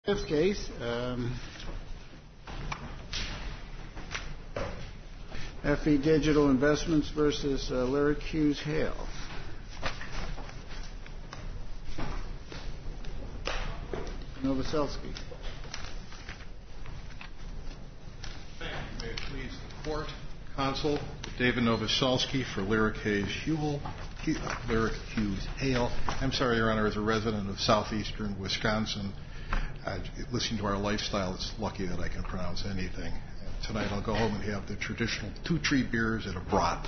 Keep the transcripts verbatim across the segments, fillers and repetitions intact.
Fifth case, um, F E Digital Investments versus uh, Lyric Hughes Hale. Novoselsky. Thank you. May it please the court, counsel David Novoselsky for Lyric Hayes Hewell, Lyric Hughes Hale. I'm sorry, Your Honor, as a resident of southeastern Wisconsin, Uh, listening to our lifestyle, it's lucky that I can pronounce anything. And tonight I'll go home and have the traditional two-tree beers and a brat.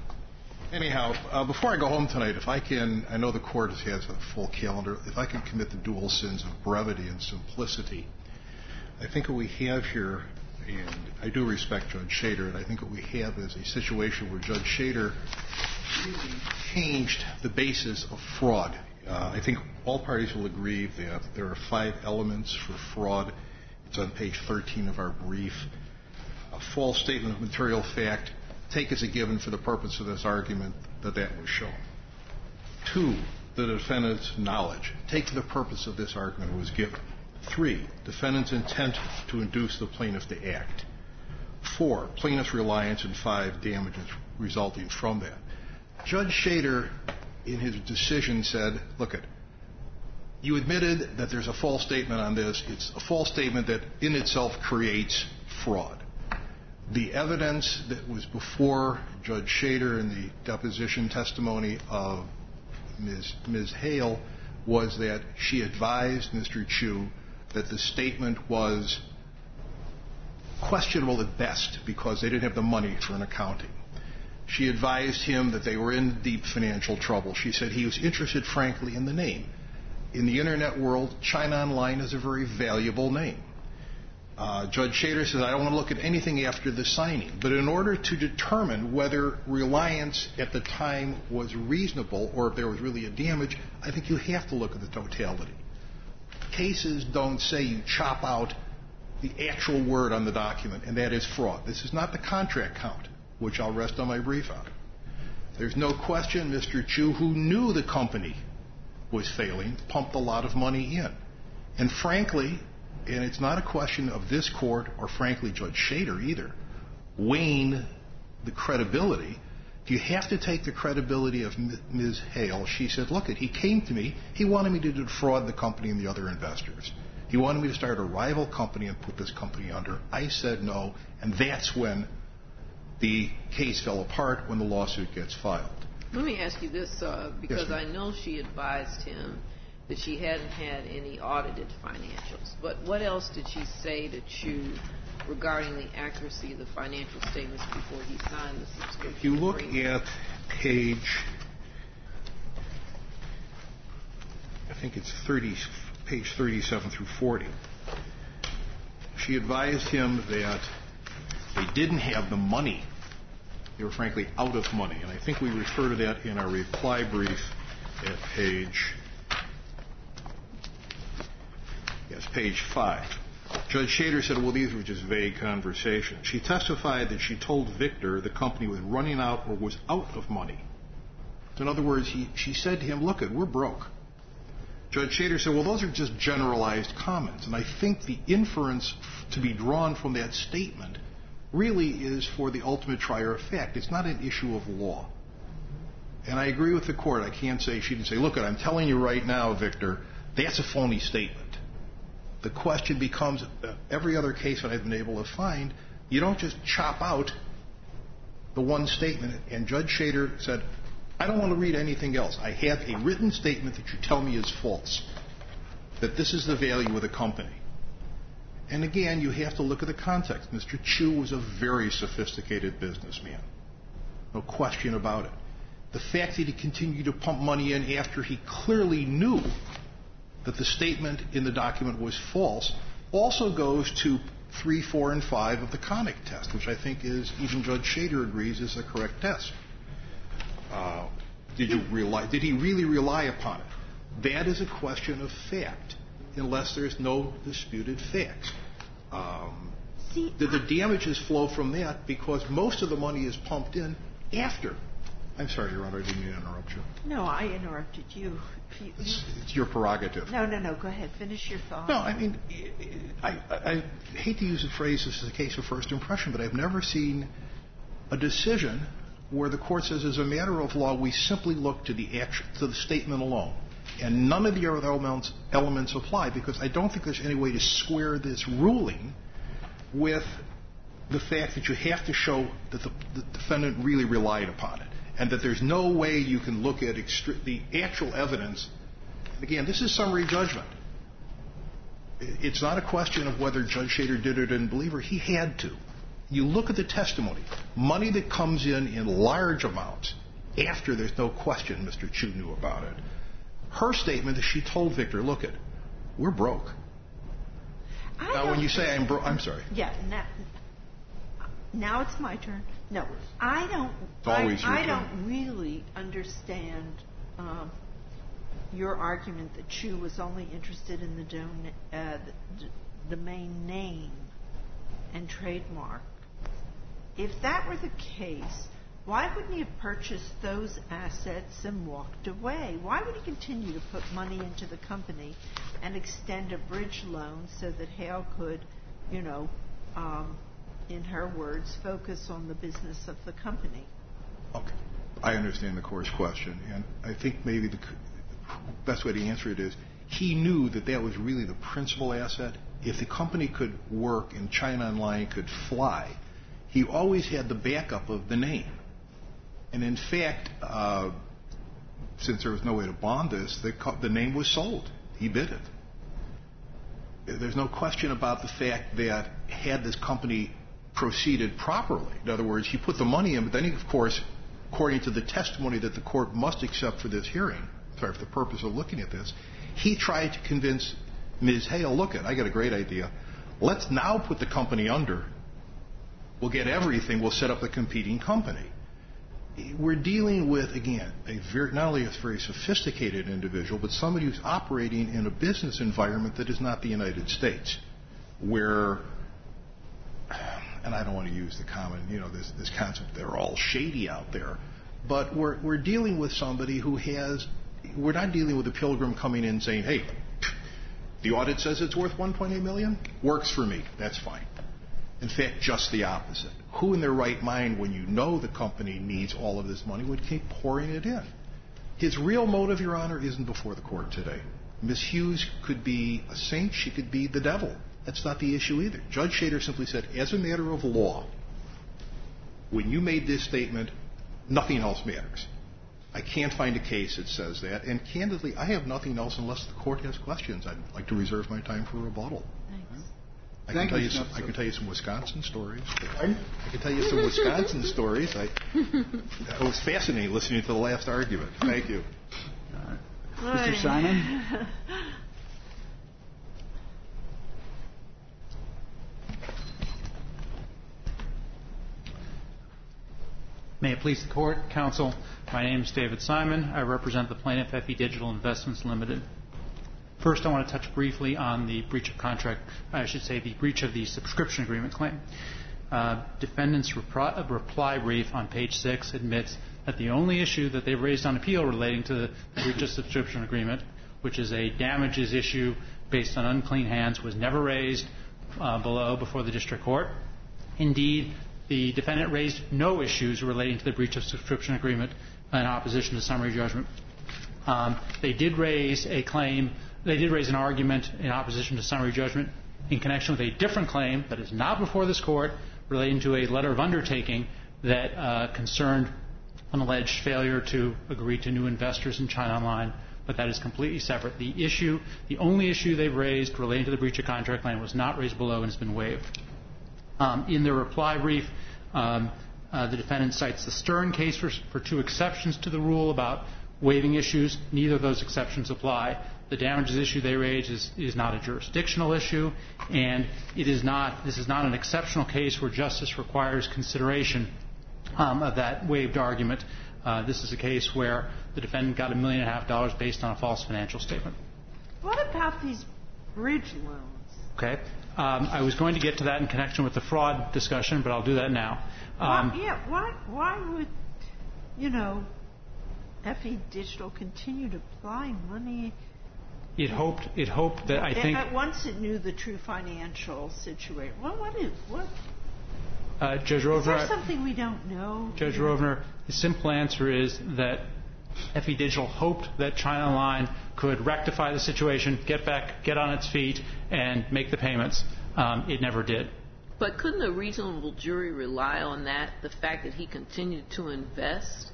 Anyhow, uh, before I go home tonight, if I can, I know the court has a full calendar, if I can commit the dual sins of brevity and simplicity, I think what we have here, and I do respect Judge Shader, and I think what we have is a situation where Judge Shader really changed the basis of fraud. Uh, I think all parties will agree that there are five elements for fraud. It's on page thirteen of our brief. A false statement of material fact, take as a given for the purpose of this argument that that was shown. Two, the defendant's knowledge, take for the purpose of this argument was given. Three, defendant's intent to induce the plaintiff to act. Four, plaintiff's reliance, and five, damages resulting from that. Judge Shader, in his decision, said, look, it, you admitted that there's a false statement on this. It's a false statement that in itself creates fraud. The evidence that was before Judge Shader in the deposition testimony of Miz Miz Hale was that she advised Mister Chu that the statement was questionable at best because they didn't have the money for an accounting. She advised him that they were in deep financial trouble. She said he was interested, frankly, in the name. In the Internet world, China Online is a very valuable name. Uh, Judge Shader says, I don't want to look at anything after the signing. But in order to determine whether reliance at the time was reasonable or if there was really a damage, I think you have to look at the totality. Cases don't say you chop out the actual word on the document, and that is fraud. This is not the contract count, which I'll rest on my brief on. There's no question Mister Chu, who knew the company was failing, pumped a lot of money in. And frankly, and it's not a question of this court or frankly Judge Shader either, weighing the credibility, you have to take the credibility of Miz Hale. She said, look, he came to me, he wanted me to defraud the company and the other investors. He wanted me to start a rival company and put this company under. I said no, and that's when the case fell apart, when the lawsuit gets filed. Let me ask you this, uh, because yes, I know she advised him that she hadn't had any audited financials. But what else did she say to Chu regarding the accuracy of the financial statements before he signed the subscription If you look agreement? at page, I think it's thirty, page thirty-seven through forty, she advised him that they didn't have the money. They were frankly out of money. And I think we refer to that in our reply brief at page, yes, page five. Judge Shader said, well, these were just vague conversations. She testified that she told Victor the company was running out or was out of money. So in other words, he, she said to him, look, we're broke. Judge Shader said, well, those are just generalized comments. And I think the inference to be drawn from that statement really is for the ultimate trier of fact. It's not an issue of law. And I agree with the court. I can't say, she didn't say, look, I'm telling you right now, Victor, that's a phony statement. The question becomes, uh, every other case that I've been able to find, you don't just chop out the one statement. And Judge Shader said, I don't want to read anything else. I have a written statement that you tell me is false, that this is the value of the company. And again, you have to look at the context. Mister Chu was a very sophisticated businessman. No question about it. The fact that he continued to pump money in after he clearly knew that the statement in the document was false also goes to three, four, and five of the Connick test, which I think is, even Judge Shader agrees, is the correct test. Uh, did you rely, did he really rely upon it? That is a question of fact, unless there's no disputed facts. Um, See, did the damages flow from that? Because most of the money is pumped in after I'm sorry, Your Honor, I didn't mean to interrupt you. No, I interrupted you. you it's, it's your prerogative. No, no, no. Go ahead. Finish your thought. No, I mean, I, I, I hate to use the phrase, this is a case of first impression, but I've never seen a decision where the court says, as a matter of law, we simply look to the action, to the statement alone, and none of the other elements, elements apply, because I don't think there's any way to square this ruling with the fact that you have to show that the, the defendant really relied upon it, and that there's no way you can look at extre- the actual evidence. Again, this is summary judgment. It's not a question of whether Judge Shader did or didn't believe her. He had to. You look at the testimony. Money that comes in in large amounts after there's no question Mister Chu knew about it. Her statement that she told Victor, look it, we're broke. I now, when you say I'm broke, I'm sorry. Yeah, now, now it's my turn. No, I don't. It's always I, your I turn. don't really understand um, your argument that Chu was only interested in the, don- uh, the d- domain name and trademark. If that were the case, why wouldn't he have purchased those assets and walked away? Why would he continue to put money into the company and extend a bridge loan so that Hale could, you know, um, in her words, focus on the business of the company? Okay. I understand the court's question, and I think maybe the best way to answer it is he knew that that was really the principal asset. If the company could work and China Online could fly, he always had the backup of the name. And in fact, uh, since there was no way to bond this, the, co- the name was sold. He bid it. There's no question about the fact that had this company proceeded properly, in other words, he put the money in, but then he, of course, according to the testimony that the court must accept for this hearing, sorry, for the purpose of looking at this, he tried to convince Miz Hale, look it, I got a great idea. Let's now put the company under. We'll get everything. We'll set up a competing company. We're dealing with, again, a very, not only a very sophisticated individual, but somebody who's operating in a business environment that is not the United States, where, and I don't want to use the common, you know, this, this concept, they're all shady out there, but we're, we're dealing with somebody who has, we're not dealing with a pilgrim coming in saying, hey, the audit says it's worth one point eight million dollars. Works for me. That's fine. In fact, just the opposite. Who in their right mind, when you know the company needs all of this money, would keep pouring it in? His real motive, Your Honor, isn't before the court today. Miz Hughes could be a saint. She could be the devil. That's not the issue either. Judge Shader simply said, as a matter of law, when you made this statement, nothing else matters. I can't find a case that says that. And candidly, I have nothing else unless the court has questions. I'd like to reserve my time for rebuttal. Thanks. I Thank can, tell you, you some, Mister I can tell you some Wisconsin stories. Pardon? I can tell you some Wisconsin stories. I, it was fascinating listening to the last argument. Thank you. All right. Mister Simon? May it please the Court, Counsel, my name is David Simon. I represent the plaintiff, F E Digital Investments Limited. First, I want to touch briefly on the breach of contract, I should say the breach of the subscription agreement claim. Uh, defendant's repri- reply brief on page six admits that the only issue that they've raised on appeal relating to the breach of subscription agreement, which is a damages issue based on unclean hands, was never raised uh, below before the district court. Indeed, the defendant raised no issues relating to the breach of subscription agreement in opposition to summary judgment. Um, they did raise a claim, they did raise an argument in opposition to summary judgment in connection with a different claim that is not before this court relating to a letter of undertaking that uh, concerned an alleged failure to agree to new investors in China Online, but that is completely separate. The issue, the only issue they've raised relating to the breach of contract claim was not raised below and has been waived. Um, in their reply brief, um, uh, the defendant cites the Stern case for, for two exceptions to the rule about waiving issues. Neither of those exceptions apply. The damages issue they raise is, is not a jurisdictional issue, and it is not, this is not an exceptional case where justice requires consideration um, of that waived argument. Uh, this is a case where the defendant got a million and a half dollars based on a false financial statement. What about these bridge loans? Okay. Um, I was going to get to that in connection with the fraud discussion, but I'll do that now. Um, why, yeah, why, why would you know, F E Digital continued applying money. It hoped. It hoped that I think. At once it knew the true financial situation. Well, what is what? Uh, Judge Is Rovner, there something we don't know? Judge Rovner, the simple answer is that F E Digital hoped that China Line could rectify the situation, get back, get on its feet, and make the payments. Um, it never did. But couldn't a reasonable jury rely on that, the fact that he continued to invest,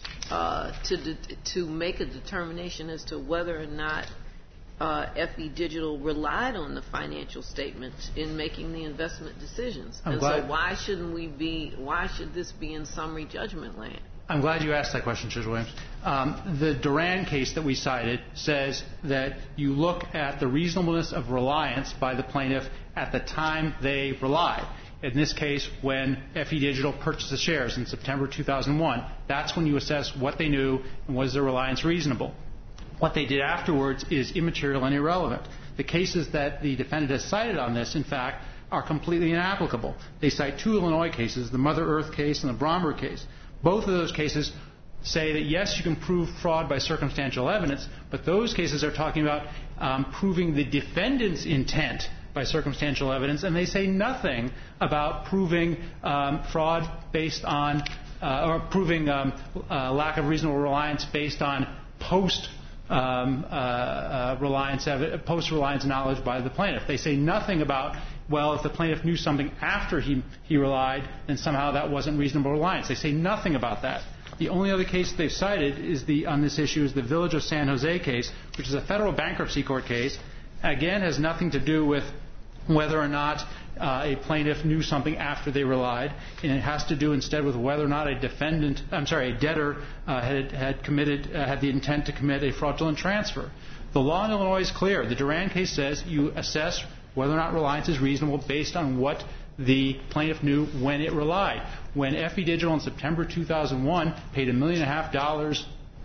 uh, to de- to make a determination as to whether or not uh, F E Digital relied on the financial statements in making the investment decisions? I'm and glad- so why shouldn't we be? Why should this be in summary judgment land? I'm glad you asked that question, Judge Williams. Um, the Duran case that we cited says that you look at the reasonableness of reliance by the plaintiff at the time they relied. In this case, when F E Digital purchased the shares in September two thousand one, that's when you assess what they knew and was their reliance reasonable. What they did afterwards is immaterial and irrelevant. The cases that the defendant has cited on this, in fact, are completely inapplicable. They cite two Illinois cases, the Mother Earth case and the Bromber case. Both of those cases say that, yes, you can prove fraud by circumstantial evidence, but those cases are talking about um, proving the defendant's intent by circumstantial evidence, and they say nothing about proving um, fraud based on, uh, or proving um, uh, lack of reasonable reliance based on post um, uh, uh, reliance, post reliance knowledge by the plaintiff. They say nothing about, well, if the plaintiff knew something after he, he relied, then somehow that wasn't reasonable reliance. They say nothing about that. The only other case they've cited is the, on this issue is the Village of San Jose case, which is a federal bankruptcy court case. Again, has nothing to do with whether or not uh, a plaintiff knew something after they relied, and it has to do instead with whether or not a defendant, I'm sorry, a debtor uh, had, had committed, uh, had the intent to commit a fraudulent transfer. The law in Illinois is clear. The Duran case says you assess whether or not reliance is reasonable based on what the plaintiff knew when it relied. When F E Digital in September two thousand one paid a million and a half dollars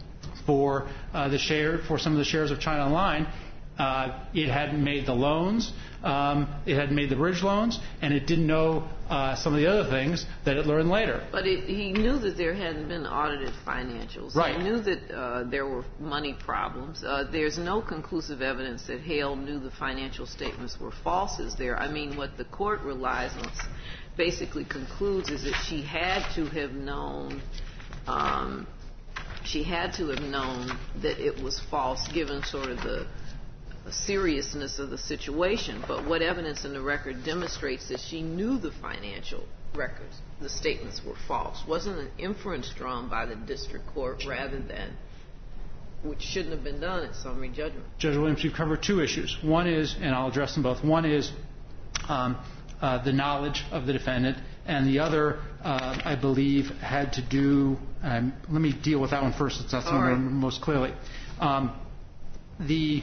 for uh, the share for some of the shares of China Line, uh, it hadn't made the loans, um, it hadn't made the bridge loans, and it didn't know uh, some of the other things that it learned later. But it, he knew that there hadn't been audited financials. Right. He knew that uh, there were money problems. Uh, there's no conclusive evidence that Hale knew the financial statements were false, is there? I mean, what the court relies on basically concludes is that she had to have known um, she had to have known that it was false given sort of the seriousness of the situation. But what evidence in the record demonstrates that she knew the financial records, the statements were false? Wasn't an inference drawn by the district court rather than, which shouldn't have been done at summary judgment? Judge Williams, you've covered two issues. One is, and I'll address them both, one is um, uh, the knowledge of the defendant, and the other, uh, I believe, had to do, um, let me deal with that one first, since that's the one I remember most clearly. Um, the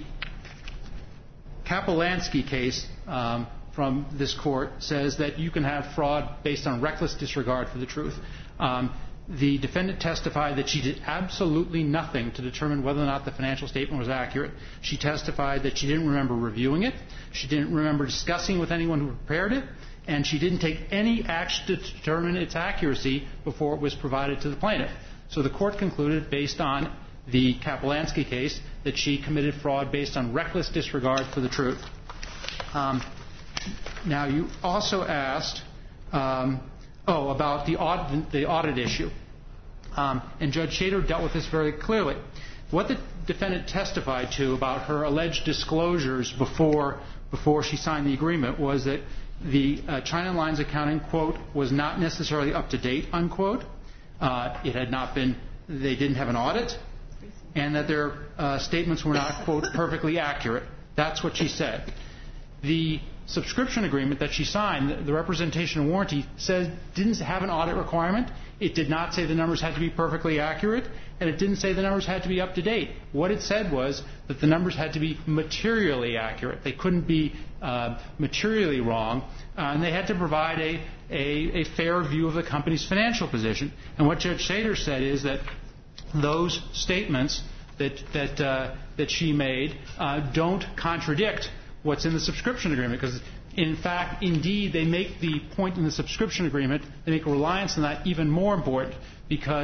Kapolansky case um, from this court says that you can have fraud based on reckless disregard for the truth. Um, the defendant testified that she did absolutely nothing to determine whether or not the financial statement was accurate. She testified that she didn't remember reviewing it, she didn't remember discussing with anyone who prepared it, and she didn't take any action to determine its accuracy before it was provided to the plaintiff. So the court concluded, based on the Kapolansky case, that she committed fraud based on reckless disregard for the truth. Um, now, you also asked, um, oh, about the audit, the audit issue. Um, and Judge Shader dealt with this very clearly. What the defendant testified to about her alleged disclosures before, before she signed the agreement was that the uh, China Line's accounting, quote, was not necessarily up to date, unquote. Uh, it had not been, they didn't have an audit, and that their uh, statements were not, quote, perfectly accurate. That's what she said. The subscription agreement that she signed, the representation and warranty, said didn't have an audit requirement. It did not say the numbers had to be perfectly accurate, and it didn't say the numbers had to be up to date. What it said was that the numbers had to be materially accurate. They couldn't be uh, materially wrong, uh, and they had to provide a, a, a fair view of the company's financial position. And what Judge Shader said is that those statements that that uh, that she made uh, don't contradict what's in the subscription agreement, because in fact, indeed, they make the point in the subscription agreement, they make reliance on that even more important, because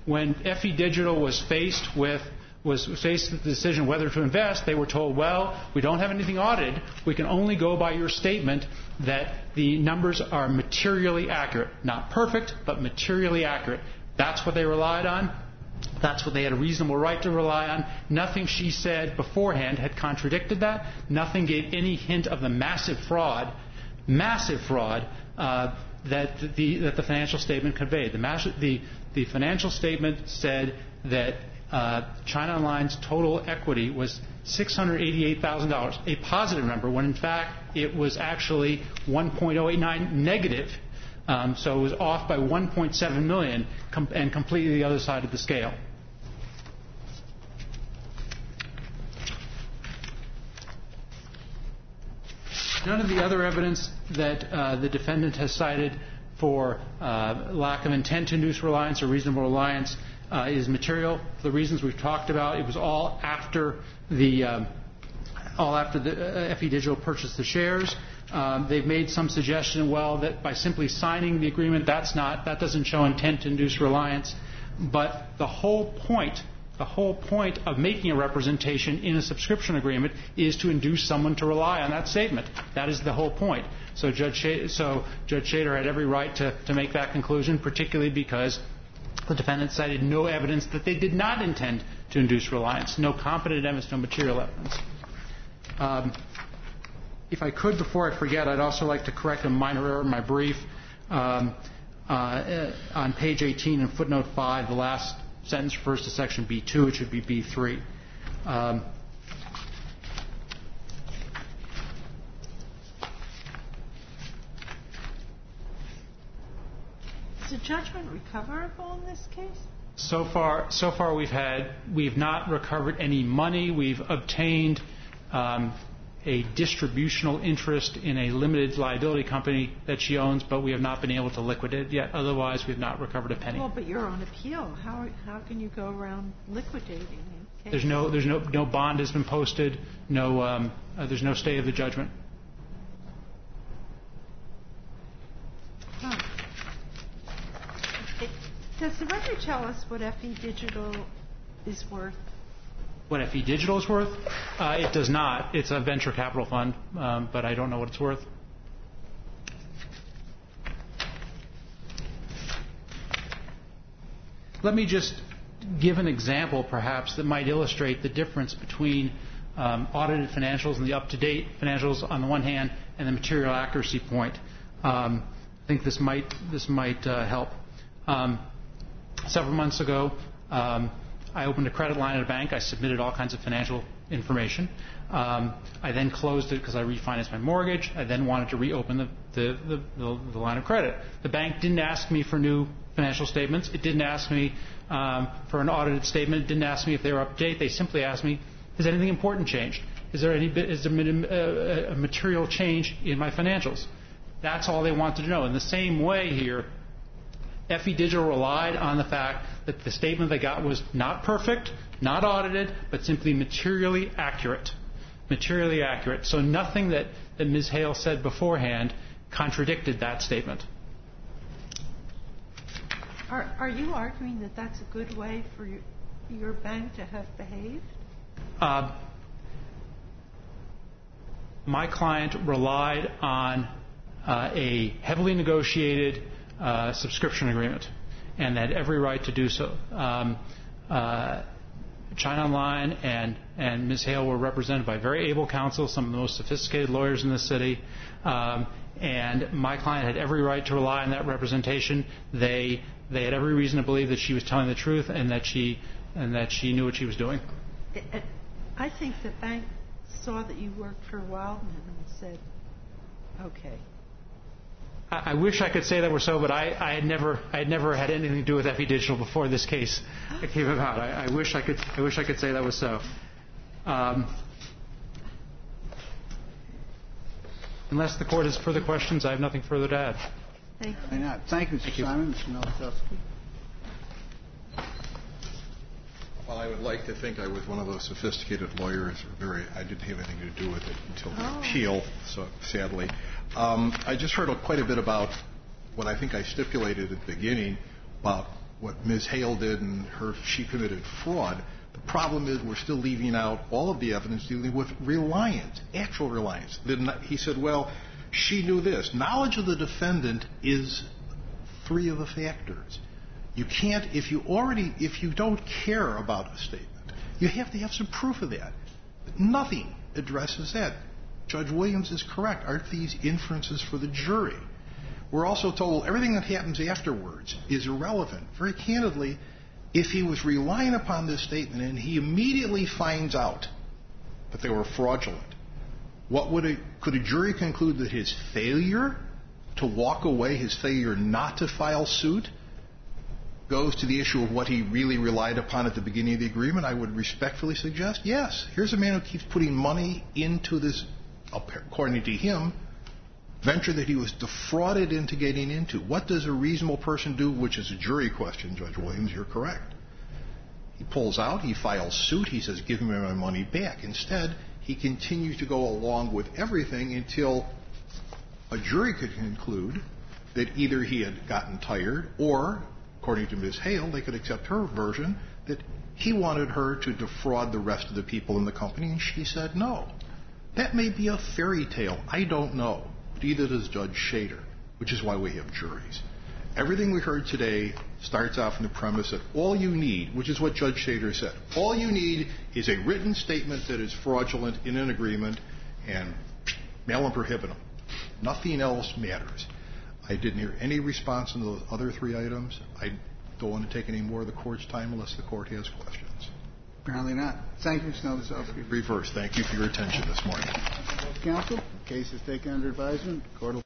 when F E Digital was faced with was faced with the decision whether to invest, they were told, well, we don't have anything audited. We can only go by your statement that the numbers are materially accurate. Not perfect, but materially accurate. That's what they relied on. That's what they had a reasonable right to rely on. Nothing she said beforehand had contradicted that. Nothing gave any hint of the massive fraud, massive fraud uh, that the that the financial statement conveyed. The, mas- the, the financial statement said that Uh, China Online's total equity was six hundred eighty-eight thousand dollars, a positive number, when in fact it was actually one point oh eight nine negative. Um, so it was off by one point seven million com- and completely the other side of the scale. None of the other evidence that uh, the defendant has cited for uh, lack of intent to induce reliance or reasonable reliance Uh, is material. For the reasons we've talked about, it was all after the um, all after the uh, F E Digital purchased the shares. Um, they've made some suggestion, well, that by simply signing the agreement, that's not that doesn't show intent to induce reliance. But the whole point, the whole point of making a representation in a subscription agreement is to induce someone to rely on that statement. That is the whole point. So Judge Shader, so Judge Shader had every right to, to make that conclusion, particularly because the defendant cited no evidence that they did not intend to induce reliance, no competent evidence, no material evidence. Um, if I could, before I forget, I'd also like to correct a minor error in my brief. Um, uh, on page eighteen in footnote five, the last sentence refers to section B two. It should be B three. Um, Is the judgment recoverable in this case? So far, so far we've had we've not recovered any money. We've obtained um, a distributional interest in a limited liability company that she owns, but we have not been able to liquidate it yet. Otherwise, we've not recovered a penny. Well, but you're on appeal. How how can you go around liquidating it? There's no there's no no bond has been posted. No um, uh, there's no stay of the judgment. Huh. It, does the record tell us what F E Digital is worth? What F E Digital is worth? Uh, it does not. It's a venture capital fund, um, but I don't know what it's worth. Let me just give an example, perhaps, that might illustrate the difference between um, audited financials and the up-to-date financials on the one hand, and the material accuracy point. Um, I think this might this might uh, help. Um, several months ago, um, I opened a credit line at a bank. I submitted all kinds of financial information. Um, I then closed it because I refinanced my mortgage. I then wanted to reopen the, the, the, the, the line of credit. The bank didn't ask me for new financial statements. It didn't ask me um, for an audited statement. It didn't ask me if they were up to date. They simply asked me, has anything important changed? Is there any is there a, a material change in my financials? That's all they wanted to know. In the same way here, F E Digital relied on the fact that the statement they got was not perfect, not audited, but simply materially accurate. Materially accurate. So nothing that, that Miz Hale said beforehand contradicted that statement. Are, are you arguing that that's a good way for your, your bank to have behaved? Uh, my client relied on uh, a heavily negotiated uh, subscription agreement and had every right to do so. Um, uh, China Online and, and Miz Hale were represented by very able counsel, some of the most sophisticated lawyers in the city. Um, and my client had every right to rely on that representation. They they had every reason to believe that she was telling the truth and that she and that she knew what she was doing. It, it, I think the bank saw that you worked for Wildman and said, "Okay." I, I wish I could say that were so, but I, I had never I had never had anything to do with F E Digital before this case came about. I, I wish I could I wish I could say that was so. Um, Unless the Court has further questions, I have nothing further to add. Thank Why not? Thank you, Mister Thank you. Simon. Mister Novoselsky. Well, I would like to think I was one of those sophisticated lawyers. Very, I didn't have anything to do with it until the Oh. appeal, so sadly. Um, I just heard quite a bit about what I think I stipulated at the beginning about what Miz Hale did and her she committed fraud. The problem is we're still leaving out all of the evidence dealing with reliance, actual reliance. He said, well, she knew this. Knowledge of the defendant is three of the factors. You can't, if you already, if you don't care about a statement, you have to have some proof of that. Nothing addresses that. Judge Williams is correct. Aren't these inferences for the jury? We're also told everything that happens afterwards is irrelevant. Very candidly, if he was relying upon this statement and he immediately finds out that they were fraudulent, what would a, could a jury conclude that his failure to walk away, his failure not to file suit, goes to the issue of what he really relied upon at the beginning of the agreement? I would respectfully suggest, yes. Here's a man who keeps putting money into this, according to him, venture that he was defrauded into getting into. What does a reasonable person do, which is a jury question, Judge Williams, you're correct. He pulls out, he files suit, he says, give me my money back. Instead, he continues to go along with everything until a jury could conclude that either he had gotten tired or, according to Miz Hale, they could accept her version that he wanted her to defraud the rest of the people in the company, and she said no. That may be a fairy tale. I don't know. But either does Judge Shader, which is why we have juries. Everything we heard today starts off from the premise that all you need, which is what Judge Shader said, all you need is a written statement that is fraudulent in an agreement and mail and prohibit them. Nothing else matters. I didn't hear any response on those other three items. I don't want to take any more of the Court's time unless the Court has questions. Apparently not. Thank you, Mister Novoselsky. Reverse. Thank you for your attention this morning. Counsel, the case is taken under advisement. Court will